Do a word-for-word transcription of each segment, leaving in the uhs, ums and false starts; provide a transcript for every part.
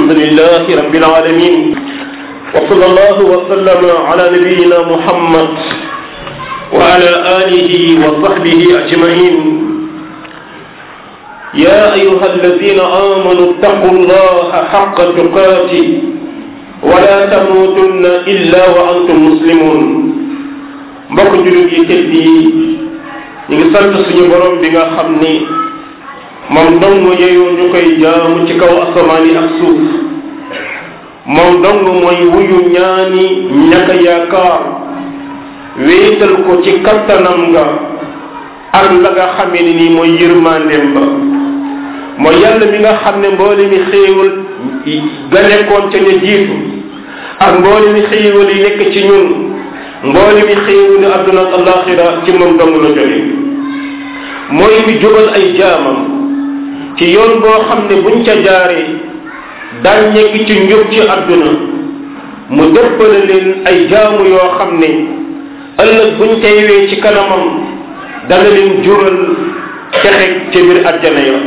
الحمد لله رب العالمين وصلى الله وسلم على نبينا محمد وعلى آله وصحبه أجمعين يا أيها الذين آمنوا اتقوا الله حق تقاته ولا تموتن إلا وأنتم مسلمون mbokk jullit yi tedd yi ñu ngi sant suñu borom bi nga xam ni moom dong yeyoo ñu koy jaamu ci kaw asamaan yi ak suuf moom dong mooy wuyu ñaani ñaka yaakaar wéetal ko ci kattanam nga ak la nga xamee ni nii mooy yërmandeem ba mooy yàlla mi nga xam ne mboole mi xéewal ga nekkoon ca ña jiitu ak mboole mi xéewal yi nekk ci ñun mboole mi xéewal ni adduna ak alaxira ci moom dong la jóge mooy mi jubal ay jaamam ci yoon boo xam ne buñ ca jaaree daañ nekk ci njub ci adduna mu dëppale leen ay jaamu yoo xam ne ëllëg buñ teewee ci kanamam dana leen jural texe ca biir àjjana ya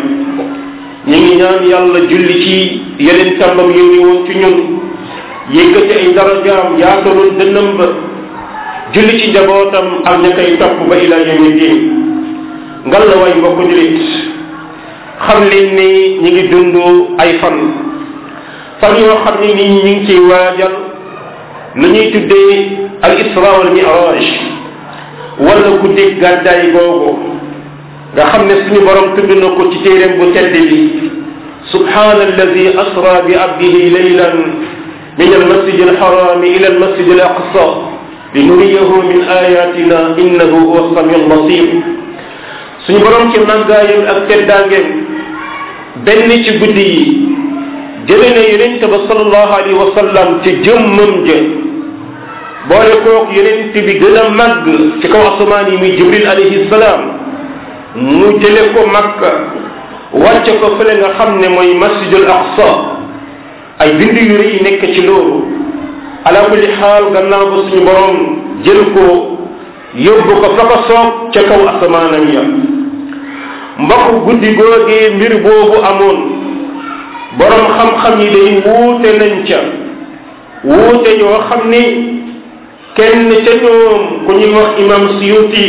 ñu ngi ñaan yàlla julli ci yeneen tàmbam yónni woon ci ñun yëkkati ay darajaam yaataloon dënnam ba julli ci njabootam ak ña koy topp ba ila yawmi diin ngal la way mbokk jullit xam leen ni ñi ngi dund ay fan fan yoo xam ne ni ñi ngi ciy waajal lu ñuy tuddee al isra wal mi'raj wala guddi gàddaay googu nga xam ne suñu borom tudd na ko ci téeréem bu tedd bi subhana alladi asra bi abdihi laylan min al masjid al haram ila al masjid al aqsa li nuriyahu min ayatina innahu huwa samiul basir suñu borom ci màggaayam ak teddaangeem benn ci guddi yi jële na yonent ba sallallahu alayhi wa sallam ci jëmmam ja boole koog yonent bi gën a màgg ci kaw asamaan yi muy jibril alayhi salaam mu jële ko makka wàcce ko fële nga xam ne mooy masjidul aqsa ay bind yu rëy nekk ci loolu ala kulli xaal gannaaw ba suñu borom jël ko yóbbu ko fa ko soob ca kaw asamaanam ya mbokk guddi googee mbir boobu amoon borom xam-xam yi day wuute nañ ca wuute yoo xam ni kenn ca ñoom ku ñuy wax imam Suyuti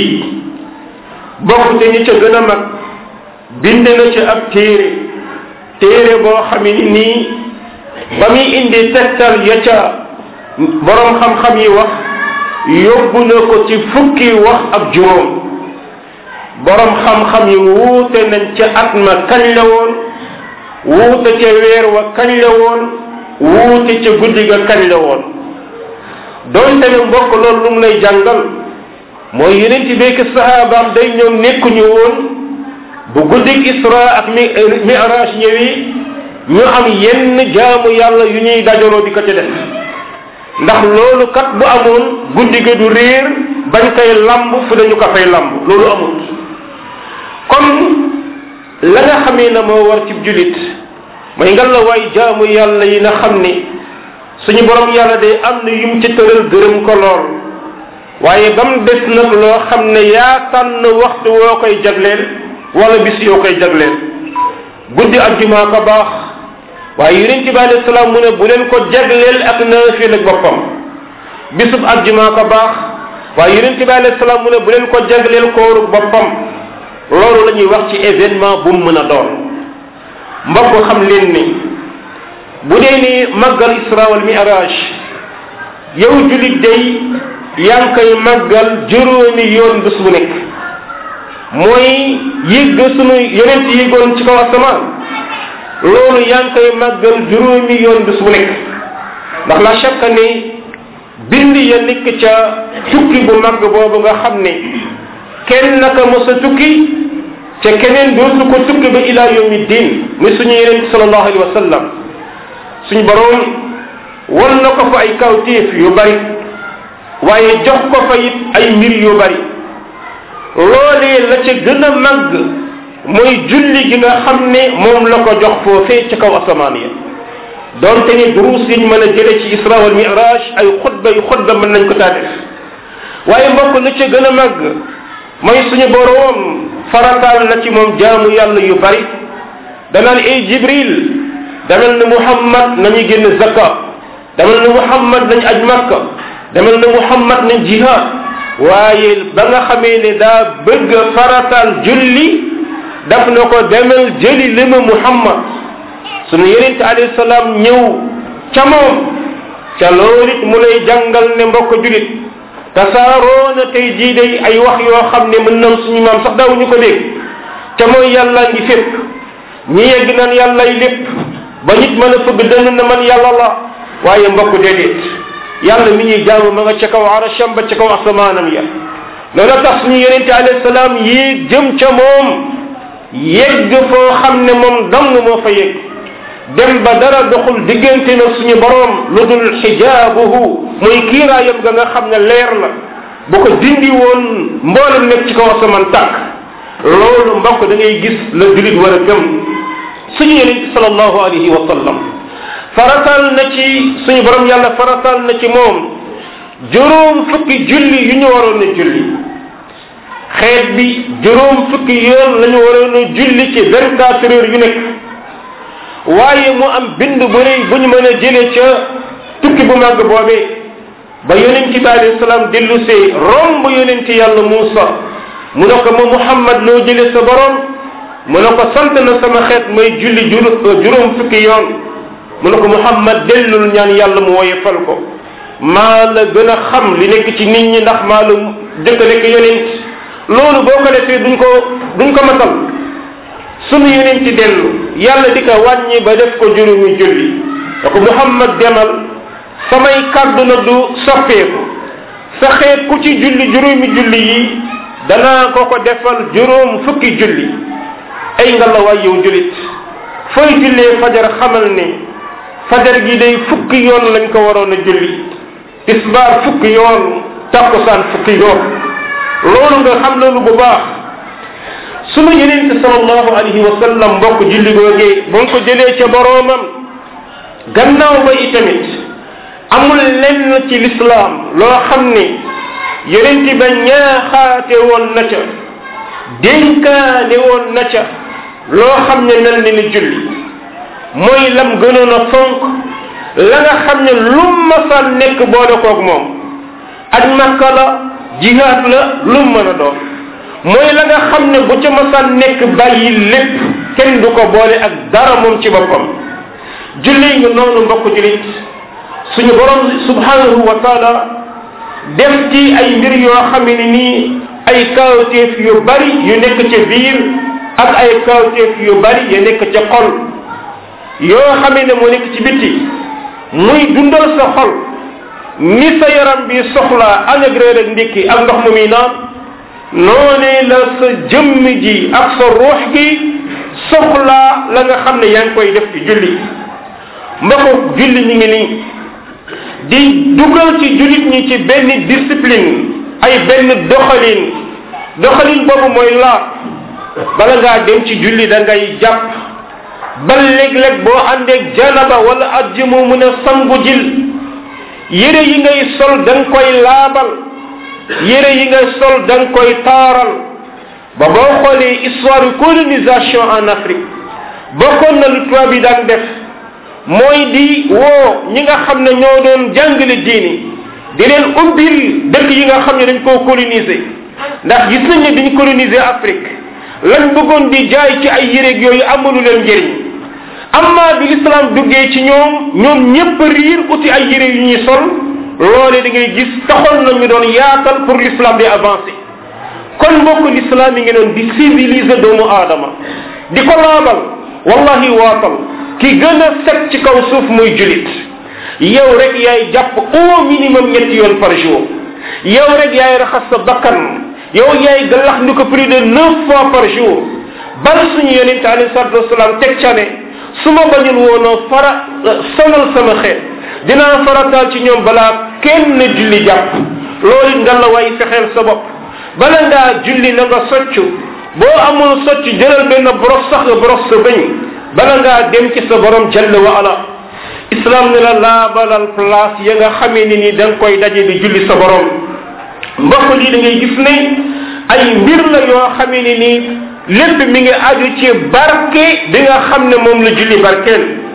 bokk te ñi ca gën a mag bind na ca ab téere téere boo xam ni nii ba muy indi tegtal ya ca borom xam-xam yi wax yóbbu na ko ci fukki wax ak juróom borom xam-xam yi wuute nañ ca at ma kañ la woon wuute ca weer wa kañ la woon wuute ca guddi ga kañ la woon doonte ne mbokk loolu lu mu lay jàngal mooy yeneen ci bekk sahabaam day ñoom nekkuñu woon bu guddi isra ak mi'raj ñëwi ñu am yenn jaamu yàlla yu ñuy dajaloo di ko ci def ndax loolu kat bu amoon guddi ga du réer bañ koy lamb fu dañu ko fay lamb loolu amul kon la nga xamee na moo war ci jullit mooy nga la waay jaamu yàlla yi nga xam ni suñu borom yàlla day am na yum ci tëral gërëm ko lool waaye ba mu des nag loo xam ne yaa tànn waxtu woo koy jagleel wala bis yoo koy jagleel guddi ajjuma ko baax waaye yonent bi alayhi salaam mu ne bu leen ko jagleel ak naafila ak boppam bisub ajjuma ko baax waaye yonent bi alayhi salaam mu ne bu leen ko jagleel kooru boppam loolu la ñuy wax ci événement bu mu mën a doon mbokk xam leen ni bu dee ni màggal isra wal mi'raj yow jullit day yaa ngi koy màggal juróomi yoon bés bu nekk mooy yëg sunu yonent yëgoon ci kaw asamaan loolu yaa ngi koy màggal juróomi yoon bés bu nekk ndax la chaque ni bind ya nekk ca tukki bu màgg boobu nga xam ne kenn naka mos a tukki ca keneen dootu ko tukki ba ila yawmi diin muy suñu yonent sallallahu alayhi wa sallam suñu boroom wal na ko fa ay kawtéef yu bari waaye jox ko fa it ay mbir yu bari loolee la ca gën a màgg mooy julli gi nga xam ne moom la ko jox foofee ca kaw asamaan ya doonte ni duruus yiñ mën a jële ci isra wal mi'raj ay xutba yu xutba mën nañ ko taa def waaye mbokk la ca gën a màgg mooy suñu boroom farataal na ci moom jaamu yàlla yu bari danaan ay jibril demal ne Muhammad nañu génn zakat demal ne Muhammad nañ aj Makka demal ne Muhammad nañ jihad waaye ba nga xamee ne daa bëgg faratal julli daf na ko demal jëli lima Muhammad sunu yonent alayhi salaam ñëw ca moom ca loolu it mu lay jàngal ne mbokk julit tasaaroo na tey jii day ay wax yoo xam ne mën nam suñu maam sax daawuñu ko dégg ca mooy yàlla ngi fépp ñi yegg naan yàllay lépp ba nit mën a fëgg dënn na man yàlla la waaye mbokk déedéet yàlla mi ñuy jaamu ma nga ca kaw arasham ba ca kaw asamaanam ya loolu tax suñu yonente alayhi salaam yéeg jëm ca moom yegg foo xam ne moom dong moo fa yegg dem ba dara doxul diggante na suñu borom lu dul xijaabuhu mooy kiiraayam ga nga xam ne leer la bu ko dindi woon mboolem nekk ci kaw asamaan tàkk loolu mbokk da ngay gis la julit war a gëm suñu yonente sallallahu alayhi wa sallam faratal na ci suñu borom yàlla faratal na ci moom juróom fukki julli yu ñu waroon a julli xeet bi juróom fukki yoon la ñu waroon a julli ci vingt-quatre heures yu nekk waaye mu am bind bu rëy bu ñu mën a jëlee ca tukki bu màgg boobee ba yonent bi alayhi salaam dellu see romb yonent yàlla Muusa mu ne ko ma Muhammad loo jëlee sa borom mu ne ko sant na sama xeet may julli juróom fukki yoon mu ne ko Muhammad dellul ñaan yàlla mu woyefal ko maa la gën a xam li nekk ci nit ñi ndax maa la jëkk nekk yonent loolu boo ko defee duñ ko duñ ko matal sunu yonent dellu yàlla di ko wàññi ba def ko juróomi julli da ko Muhammad demal samay kàddu na du soppeeku sa xeet ku ci julli juróomi julli yi danaa ko ko defal juróom fukki julli ay nga la waay yow jullit fooy jullee fajar xamal ne fajar gi day fukki yoon lañ ko waroon a julli tisbaar fukki yoon takkusaan fukki yoon loolu nga xam loolu bu baax sunu yonent sallallahu alayhi wa sallam mbokk julli googee ba nga ko jëlee ca boroomam gannaaw ba itamit amul lenn ci lislaam loo xam ne yonent ba ñaaxaate woon na ca dénkaane woon na ca loo xam ne mel ni ni julli mooy lam gënoon a fonk la nga xam ne lu masal nekk boole koog moom aj Makka la jihaad la lu mën a doon mooy la nga xam ne bu ca masal nekk bàyyi lépp kenn du ko boole ak dara moom ci boppam julli nga noonu mbokk jullit suñu borom subhanahu wa taala def ci ay mbir yoo xam ne nii ay kawteef yu bari yu nekk ca biir ak ay kawteef yu bari yu nekk ca xol yoo xamee ne moo nekk ci bitti muy dundal sa xol ni sa yaram bi soxlaa añag reer ak ndékki ak ndox mu muy naan noonee la sa jëmm ji ak sa ruux gi soxlaa la nga xam ne yaa ngi koy def ci julli mbokk julli ñi ngi nii di dugal ci jullit ñi ci benn discipline ay benn doxalin doxalin boobu mooy laab bala ngaa dem ci julli da ngay jàpp ba léeg-léeg boo àndeeg janaba wala ajjuma mën a sangu jil yére yi ngay sol da nga koy laabal yére yi ngay sol da nga koy taaral ba boo xoolee histoire colonisation en Afrique bokkoon na lu tubaab yi daan def mooy di woo ñi nga xam ne ñoo doon jàngale diini di leen ubbil dëkk yi nga xam ne dañ koo coloniser ndax gis nañ ne dañu coloniser Afrique lañ bëggoon di jaay ci ay yéreeg yooyu amalu leen njëriñ amma bi l'islam duggee ci ñoom ñoom ñëpp riir uti ay yére yu ñuy sol loole da ngay gis taxoon nañu doon yaatal pour l'islam di avancer kon mbokk l'islam yi ngi doon di civiliser doomu aadama di ko laabal wallahi waatal ki gën a set ci kaw suuf muy julit yow rek yaay jàpp au minimum ñetti yoon par jour yow rek yaay raxas sa bakkan yow yaay galax ndi ko plus de neuf fois par jour bal suñu yonente alayhi salatu wasalaam teg ca ne su ma bañul woonoo fara sonal sama xeet dinaa farataal ci ñoom balaa kenn julli jàpp loolu nga la way fexeel sa bopp bala ngaa julli na nga soccu boo amul socc jëlal benn boros sax nga boros sa bëñ bala ngaa dem ci sa borom jalla wa ala islam ne la laabalal place ya nga xamee ni ni da nga koy daje di julli sa borom mbokk lii da ngay gis ne ay mbir la yoo xamee ni nii lépp mi ngi aju ci barke bi nga xam ne moom la julli barkeel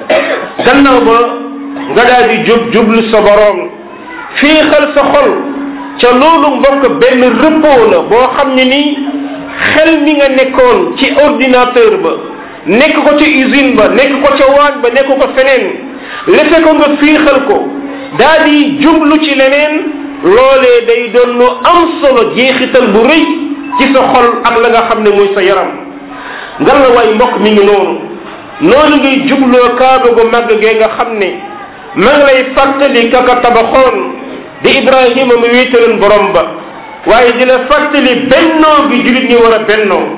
gannaaw ba nga daal di jub jublu sa borom fiixal sa xol ca loolu mbokk benn repos la boo xam ne nii xel mi nga nekkoon ci ordinateur ba nekk ko ca usine ba nekk ko ca waañ ba nekk ko feneen lefe ko nga fiixal ko daal di jublu ci leneen loolee day doon lu am solo jeexital bu rëy ci sa xol ak la nga xam ne mooy sa yaram ngal la waay mbokk mi ngi noonu noonu ngay jubloo kaaba gu màgg gee nga xam ne ma ngi lay fàttali kaka tabaxoon di Ibrahima mu wéetaleen borom ba waaye di la fàttali bennoo gi julit ñi war a bennoo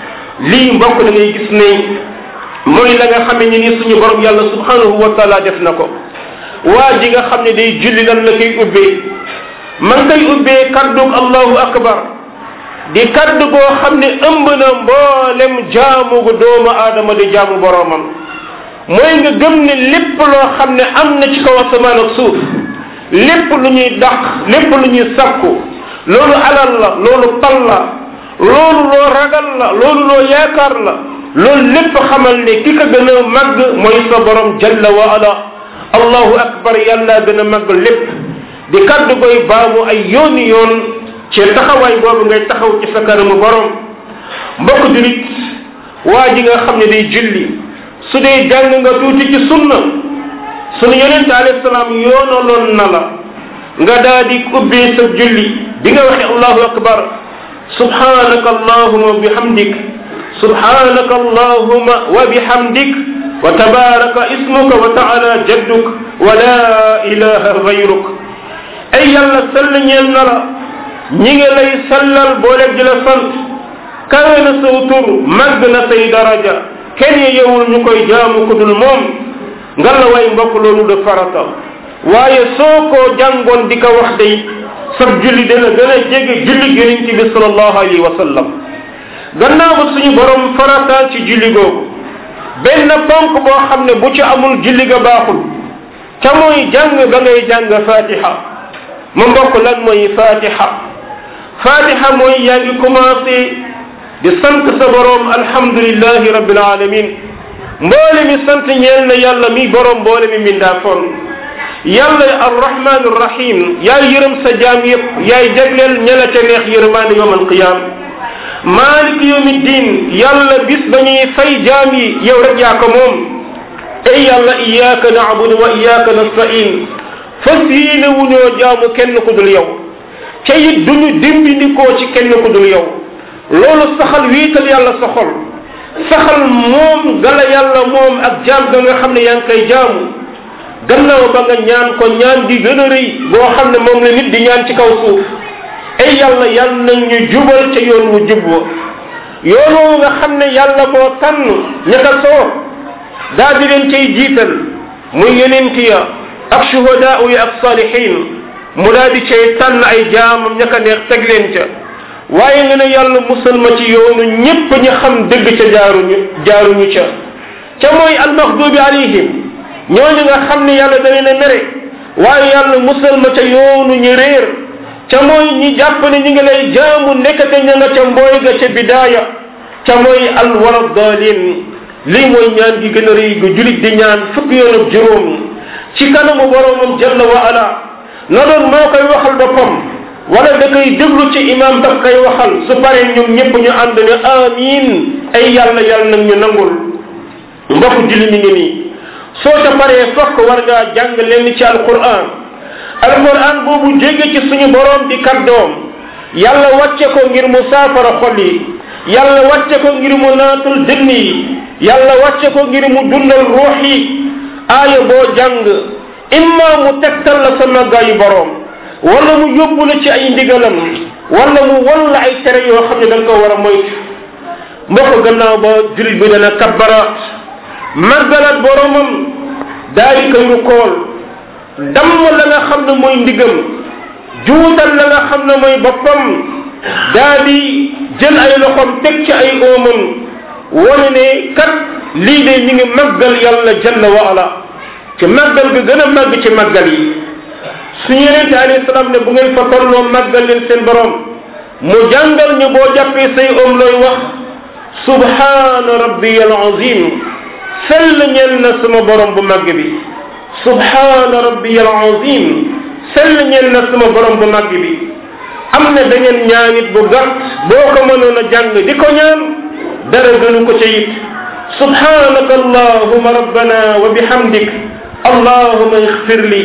lii mbokk da ngay gis ne mooy la nga xam ne ni suñu borom yàlla subhanahu wa taala def na ko waa ji nga xam ne day julli lan la koy ubbee man koy ubbee kaddug allahu akbar di kaddu goo xam ne ëmb na mboolem jaamu gu doomu aadama di jaamu boromam mooy nga gëm ne lépp loo xam ne am na ci kaw asamaan ak suuf lépp lu ñuy dàq lépp lu ñuy sakku loolu alal la loolu tal la loolu loo ragal la loolu loo yaakaar la loolu lépp xamal ne ki ko gën a màgg mooy sa borom jalla wa ala allahu akbar yàlla gën a màgg lépp di kaddu koy baamu ay yooni yoon ci taxawaay boobu ngay taxaw ci sa kanamu borom mbokk julit waa ji nga xam ne day julli su dee jàng nga tuuti ci sunna sunu yonente alayhi salaam yoonaloon na la nga daa di ubbee sa julli bi nga waxe allahu akbar subhanaka allahuma wa bihamdik subhanaka allahuma wa bihamdik wa tabaraka ismuka wa taala jadduk wa la ilaha gayruk ay yàlla sall ñeel na la ñi ngi lay sallal boole di la sant kawe na saw tur màgg na say daraja kenn yewul ñu koy jaamu ku dul moom nga la way mbokk loolu de farata waaye soo ko jàngoon di ko wax day sab julli dana gën a jege julli yonent bi sallallahu alayhi wa sallam gannaaw ba suñu borom farataal ci julli googu benn ponk boo xam ne bu ci amul julli ga baaxul ca mooy jàng ba ngay jàng fatiha ma mbokk lan mooy fatiha fatiha mooy yaa ngi commencé di sant sa borom alhamdulillahi rabbil alamin mboole mi sant ñeel na yàlla mi borom mboole mi mindaa foon yàlla arrahman arrahim yaay yërëm sa jaam yëpp yaay jagleel ñela ca neex yërmaane yowm alqiyam malik yawmi din yàlla bis ba ñuy fay jaam yi yow rek yaa ko moom ay yàlla iyyaka na'budu wa iyyaka nasta'in fas yéene wuñoo jaamu kenn ku dul yow ca it duñu dimbindikoo ci kenn ku dul yow loolu saxal wiital yàlla sa xol saxal moom gala yàlla moom ak jaam ga nga xam ne yaa ngi koy jaamu gannaaw ba nga ñaan ko ñaan di gën a rëy boo xam ne moom la nit di ñaan ci kaw suuf ay yàlla yàlla nañ ñu jubal ca yoon wu jub wa yoon woowu nga xam ne yàlla boo tànn ñaka soo daa di leen cay jiital muy yonent ya ak shuhadaa yi ak salihin mu daa di cay tànn ay jaamam ñaka neex teg leen ca waaye nga ne yàlla musal ma ci yoonu ñépp ñi xam dëgg ca jaaruñu jaaruñu ca ca mooy almaxdubi alayhim ñooñu nga xam ne yàlla da leen a mere waaye yàlla musal ma ca yoonu ñu réer ca mooy ñi jàpp ne ñi ngi lay jaamu nekkate ña nga ca mbooy ga ca bidaaya ca mooy alwara dalin lii mooy ñaan gi gën a rëy gu julit di ñaan fukki yoon ak juróom ci kanamu boromam jalla wa ala na doon moo koy waxal boppam wala da koy déglu ci imam daf koy waxal su paree ñoom ñëpp ñu ànd ne amin ay yàlla yàlla nag ñu nangul mbokk julli mi ngi nii soo ca paree fokk war ngaa jàng leen ci alquran alquran boobu jóge ci suñu borom di kaddoom yàlla wàcce ko ngir mu saafara xol yi yàlla wàcce ko ngir mu naatul dënn yi yàlla wàcce ko ngir mu dundal ruux yi aaya boo jàng imma mu tegtal la sa màggaayu borom wala mu yóbbu la ci ay ndigalam wala mu wan la ay tere yoo xam ne da nga ko war a moytu mbokk gannaaw ba jullit bi dana kabbaraat màggalaat boromam daal di koy rukool damm la nga xam ne mooy ndigam juutal la nga xam ne mooy boppam daal di jël ay loxoom teg ci ay oomam wane ne kat lii de ñu ngi màggal yàlla jalla wa ala ci màggal ga gën a màgg ci màggal yi suñu yonente alayhi salaam ne bu ngeen fa tolloo màggal leen seen borom mu jàngal ñu boo jàppee say oom looy wax subhaana rabbiyal azim sell ñeel na sama borom bu màgg bi subhaana rabbiyal azim sell ñeel na sama borom bu màgg bi am na beneen ñaanit bu gàtt boo ko mënoon a jàng di ko ñaan dara gënu ko ca it subhanaka allahuma rabbana wa bihamdik allahuma ixfir li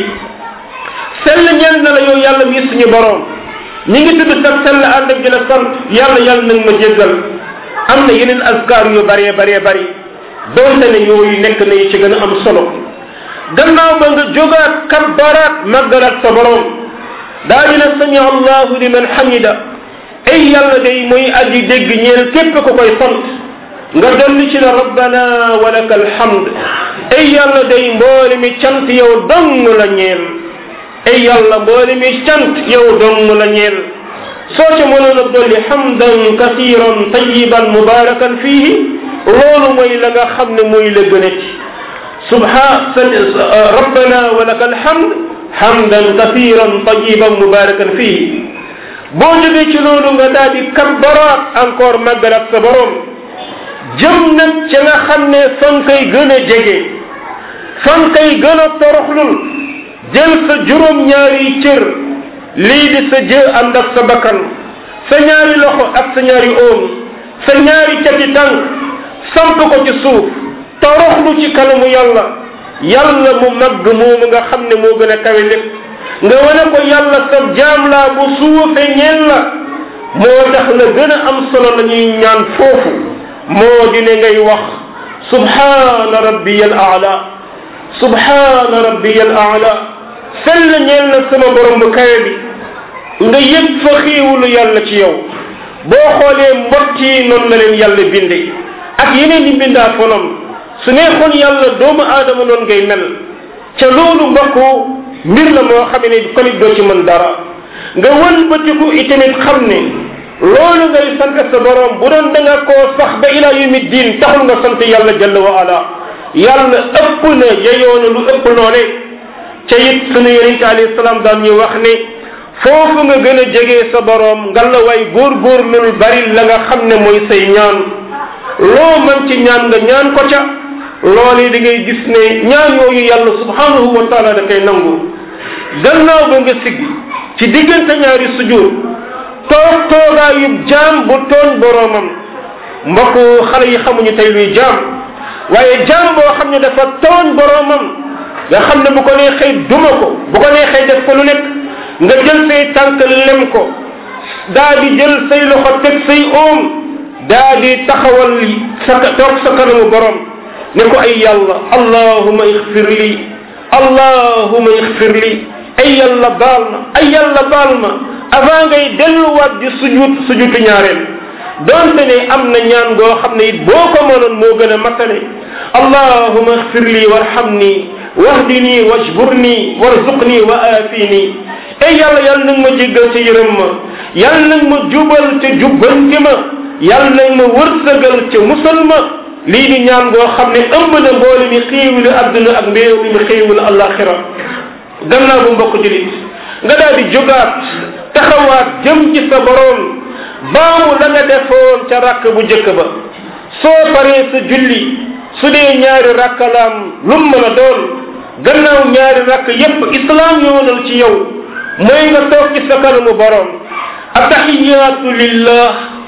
sell ñeel na la yow yàlla mi suñu borom ñi ngi tudd sax sell ànd ak di la sant yàlla yàlla nag ma jéggal am na yeneen askar yu bëree bëree bëri doonte ne yooyu nekk na yi ci gën a am solo gannaaw ba nga jógaat kabbaraat màggalaat sa borom daa dina sami allahu liman hamida ay yàlla day mooy aji dégg ñeel képp ku koy sant nga dolli ci la rabbana wa laka alhamd ay yàlla day mboole mi cant yow dong la ñeel ay yàlla mboole mi cant yow dong la ñeel soo ca mënoon a dolli hamdan kasiran tayiban mubarakan fihi loolu mooy la nga xam ne mooy la gënati subha rabbana wa laka alhamd hamdan kasiran tayiban mubarakan fihi boo jógee ci loolu nga daal di kabbaraat encore màggal ak sa borom jëm nag ca nga xam ne fan koy gën a jege fan koy gën a toroxlul jël sa juróom-ñaari cër lii di sa jë ànd ak sa bakkan sa ñaari loxo ak sa ñaari oom sa ñaari cati tànk samp ko ci suuf toroxlu ci kanamu yàlla yàlla mu màgg moomu nga xam ne moo gën a kawe lépp nga wane ko yàlla sa jaam laa bu suufe ñeel la moo tax la gën a am solo la ñuy ñaan foofu moo di ne ngay wax subhaana rabbiyal aala subhaana rabbiyal aala sell ñeel na sama borom bu kawe bi nga yëg fa xiiwulu yàlla ci yow boo xoolee mbott yi noonu la leen yàlla binde ak yeneen yi bindaa fonam su neexoon yàlla doomu aadama noonu ngay mel ca loolu mbokku mbir la moo xam ne kon it doo ci mën dara nga wëlbatiku itamit xam ne loolu ngay sant sa borom bu doon da nga koo sax ba ila yawmi diin taxul nga sant yàlla jalla wa ala yàlla ëpp na yeyoona lu ëpp noone ca it sunu yonente alayhi salaam daan ñu wax ne foofu nga gën a jegee sa borom nga la way góorgóorlul bari la nga xam ne mooy say ñaan loo mën ci ñaan nga ñaan ko ca loolu da ngay gis ne ñaan yooyu yàlla subhanahu wa taala da koy nangu gannaaw ba nga siggi ci diggante ñaari sujud toog toogaayub jaam bu tooñ boroomam mbokk xale yi xamuñu tey luy jaam waaye jaam boo xam ne dafa tooñ boroomam nga xam ne bu ko neexee duma ko bu ko neexee def ko lu nekk nga jël say tànk lem ko daa di jël say loxo teg say oom daa di taxawal sa toog sa kanamu borom ne ko ay yàlla allahuma ixfir li allahuma ixfir li ay yàlla baal ma ay yàlla baal ma avant ngay delluwaat di sujud sujudu ñaareel donte ne am na ñaan goo xam ne it boo ko mënoon moo gën a matale allahuma ixfir li warhamni wahdini wajburni warzuqni wa aafini ay yàlla yàlla nag ma jéggal te yërëm ma yàlla nag ma jubal te jubbanti ma yàlla nag ma wërsëgal te musal ma lii di ñaan goo xam ne ëmb na mboole mi xéewalu adduna ak mbéew mi xéewalu alaxira gannaaw bu mbokk julit nga daal di jógaat taxawaat jëm ci sa borom baamu la nga defoon ca rakk bu njëkk ba soo paree sa julli su dee ñaari rakkalaam lum mën a doon gannaaw ñaari rakk yépp islam yoonal ci yow mooy nga toog ci sa kanamu borom attahiyaatu lillah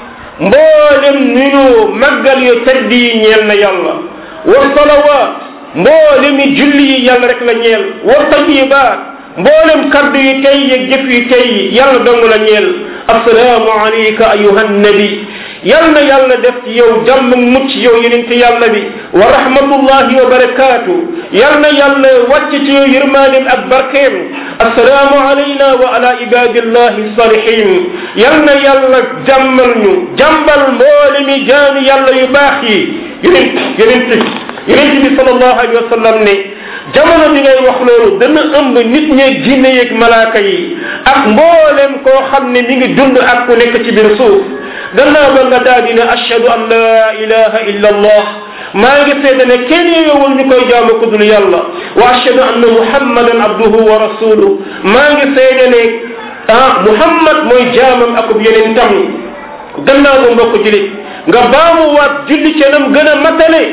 mboolem nuyoo màggal yu tedd yi ñeel na yàlla wa salawaat mboolemi julli yi yàlla rek la ñeel wa tayibaat mboolem kaddu yu tey yeeg jëf yu tey yi yàlla dong la ñeel assalaamu alayka ayuha nabi yal na yàlla def ci yow jàmm mucc yow yonent yàlla bi wa rahmatullahi wa barakaatu yal na yàlla wàcc ci yow yërmaaneem ak barkeem assalaamu alayna wa ala ibadillahi salihin yal na yàlla jàmmal ñu jàmbal mboole mi jaami yàlla yu baax yi yonent yonent yonent bi sallallahu alayhi wa sallam ne jamono bi ngay wax loolu dana ëmb nit ñeeg jinne yeeg malaaka yi ak mboolem koo xam ne mi ngi dund ak ku nekk ci biir suuf gannaaw ba nga daal di ne ashhadu an la ilaha illa allah maa ngi seede ne kenn yeewul ñu koy jaamu ku dul yàlla wa ashhadu anna muhammadan abduhu wa rasuluhu maa ngi seede ne ah muhammad mooy jaamam akub yeneen tam gannaaw ba mbokk julit nga baamuwaat julli ca nam gën a matale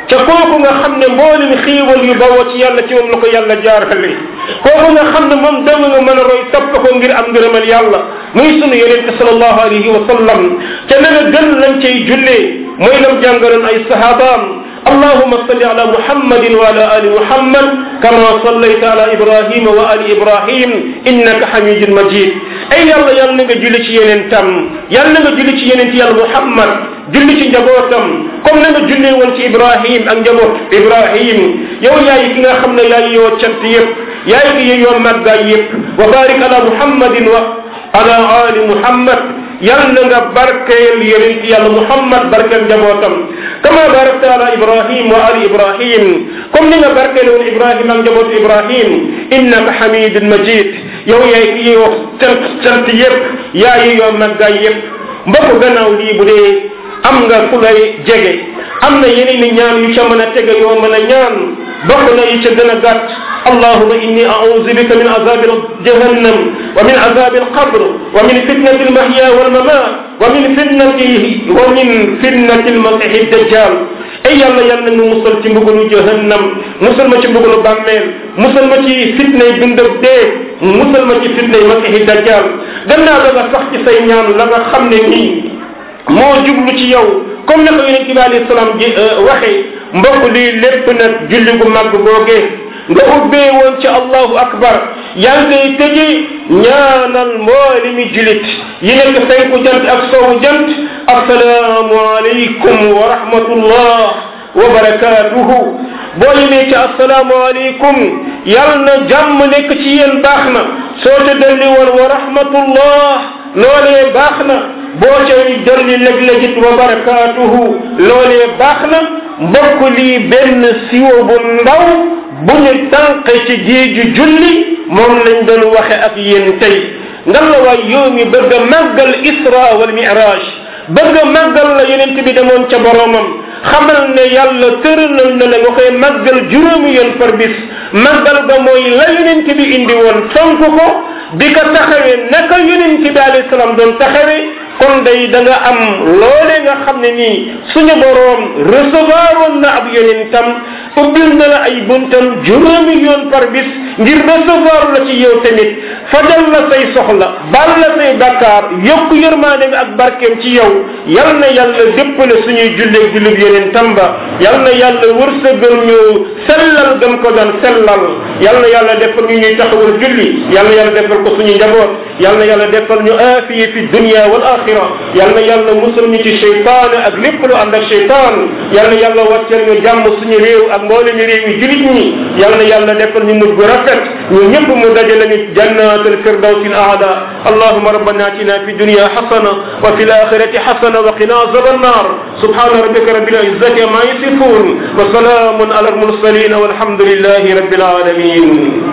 ca kooku nga xam ne mboolem xiiwal yu bawoo ci yàlla ci moom la ko yàlla jaarale kooku nga xam ne moom dama nga mën a roy topp ko ngir am ngërëmal yàlla muy sunu yonente sallallahu alayhi wa sallam ca la nga gën lañ cay jullee mooy lam jàngaloon ay sahabaam اللهم صل على محمد وعلى آل محمد كما صليت على إبراهيم وآل إبراهيم إنك حميد مجيد أي يلا يلا نجا جولي ci yonentam yalla nga julli ci yonent yàlla Muhammad julli ci njabootam comme na nga jullee woon ci Ibrahim ak njaboot Ibrahim yow yaay ki nga xam ne yaay yoo cant yëpp yaay ki yoo màggaay yëpp wa barik ala Muhammadin wa ala ali Muhammad yàlla nga barkeel yonent yàlla Muhammad barkeel njabootam kama barakta ala Ibrahim wa ali Ibrahim comme ni nga barkeel woon Ibrahim ak njabootu Ibrahim innaka hamidun majid yow yaay ki yoo cant cant yëpp yaay yoo màggaay yëpp mbokk gannaaw lii bu dee am nga ku lay jege am na yeneen i ñaan yu ca mën a tege yoo mën a ñaan bokk na yi ca gën a gàtt allahuma inni a'udhu bika min azabi jahannam wa min azabi alqabr wa min fitnati almahya walmamat wa min fitnati wa min fitnati almasihi dajjal ay yàlla yàlla nu musal ci mbugalu jahannam musal ma ci mbugalu bàmmeel musal ma ci fitnay dund ak dee musal ma ci fitnay masihi dajjal gannaaw da nga sax ci say ñaan la nga xam ne nii moo jublu ci yow comme ne ko yonent bi alayhi salaam ji waxee mbokk lii lépp nag julli gu màgg googee nga ubbee woon ci allahu akbar yaa ngay tëji ñaanal mbooli mi julit yi nekk fenku jant ak sowu jant assalaamu alaykum wa rahmatullah wa barakatuhu boo yemee ci assalaamu alaykum yal na jàmm nekk ci yéen baax na soo te dolli woon wa rahmatullah loolee baax na boo cay dolli léeg-léegit wa barakatuhu loolee baax na mbokk lii benn siwo bu ndaw bu ñu tànqe ci géeju julli moom lañ doon waxe ak yéen tey ngan la waay yow mi bëgg a màggal isra wal miraj bëgg a màggal la yonent bi demoon ca boromam xamal ne yàlla tëralal na la nga koy màggal juróomi yoon par bis màggal ga mooy la yonent bi indi woon fonk ko di ko taxawee naka yonent bi alayhi salaam doon taxawee kon day da nga am loole nga xam ne nii suñu boroom recevoir woon na ab yonentam ubbil na la ay buntam juróomi yoon par bis ngir recevoir la ci yow tamit fajal la say soxla baal la say bakkaar yokk yërmaande bi ak barkeem ci yow yal na yàlla déppale suñuy julleeg jullib yonentam ba yal na yàlla wërsëgal ñu sellal gëm ko daan sellal yal na yàlla defal ñu ñuy taxawal julli yal na yàlla defal ko suñu njaboot yal na yàlla defal ñu aafiya fi dunya wal axira yal na yàlla musal ñu ci seytaan ak lépp lu ànd ak seytaan yal na yàlla wàcceel ñu jàmm suñu réew ak mboolemi réew yi julit ñi yal na yàlla defal ñu mujj gu rafet ñu ñëpp mu dajale ñu jannatul firdawsil aala allahumma rabbana atina fi dunya hasana wa fil akhirati hasana wa qina azaban nar subhana rabbika rabbil izzati amma yasifun wa salamun ala al mursalin walhamdulillahi rabbil alamin